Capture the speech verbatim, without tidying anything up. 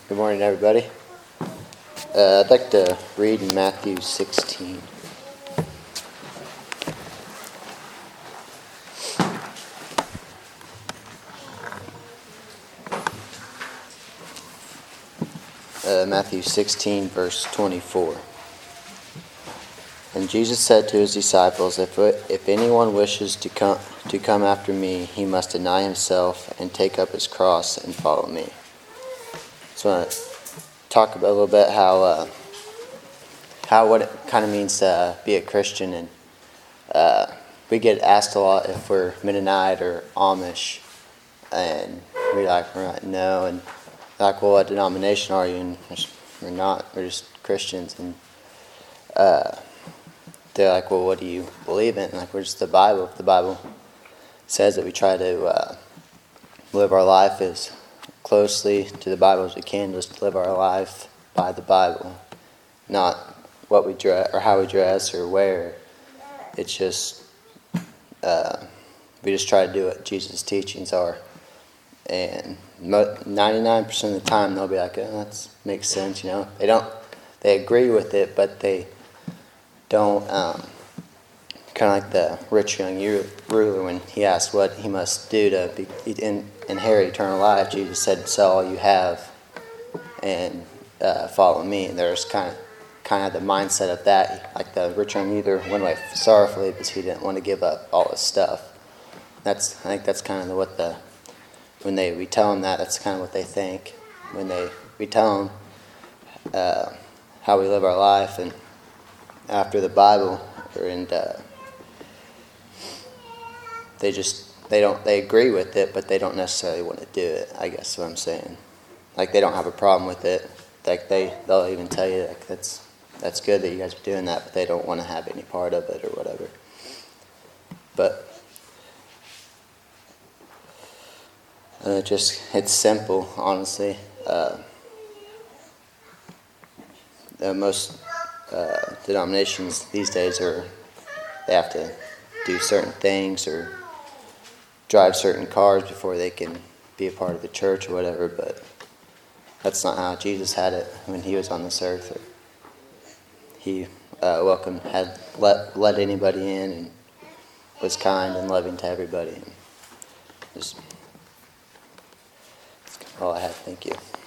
Good morning, everybody. Uh, I'd like to read in Matthew sixteen. Uh, Matthew sixteen, verse twenty-four. And Jesus said to his disciples, if if anyone wishes to come to come after me, he must deny himself and take up his cross and follow me. So I want to talk about a little bit how uh, how what it kind of means to uh, be a Christian, and uh, we get asked a lot if we're Mennonite or Amish, and we're like, we're like no, and they're like, well, what denomination are you? And we're not. We're just Christians, and uh, they're like, well, what do you believe in? And like, we're just the Bible. The Bible says that we try to uh, live our life as closely to the Bible as we can, just live our life by the Bible, not what we dress or how we dress or wear. It's just uh, we just try to do what Jesus' teachings are, and ninety-nine percent of the time they'll be like, oh, that makes sense, you know. They don't, they agree with it, but they don't. Um, kind of like the rich young ruler when he asked what he must do to be, in, inherit eternal life. Jesus said, "Sell all you have and uh, follow me." And there's kind of kind of the mindset of that. Like the rich young ruler went away sorrowfully because he didn't want to give up all his stuff. That's I think that's kind of what the when they we tell them that that's kind of what they think when they we tell them uh, how we live our life and after the Bible and. Uh, They just, they don't, they agree with it, but they don't necessarily want to do it, I guess is what I'm saying. Like, they don't have a problem with it. Like, they, they'll even tell you, like, that's, that's good that you guys are doing that, but they don't want to have any part of it or whatever. But, uh, it just, it's simple, honestly. Uh, uh, most uh, denominations these days are, they have to do certain things or drive certain cars before they can be a part of the church or whatever, but that's not how Jesus had it when he was on this earth. He uh, welcomed, had let let anybody in, and was kind and loving to everybody. And just, that's all I have. Thank you.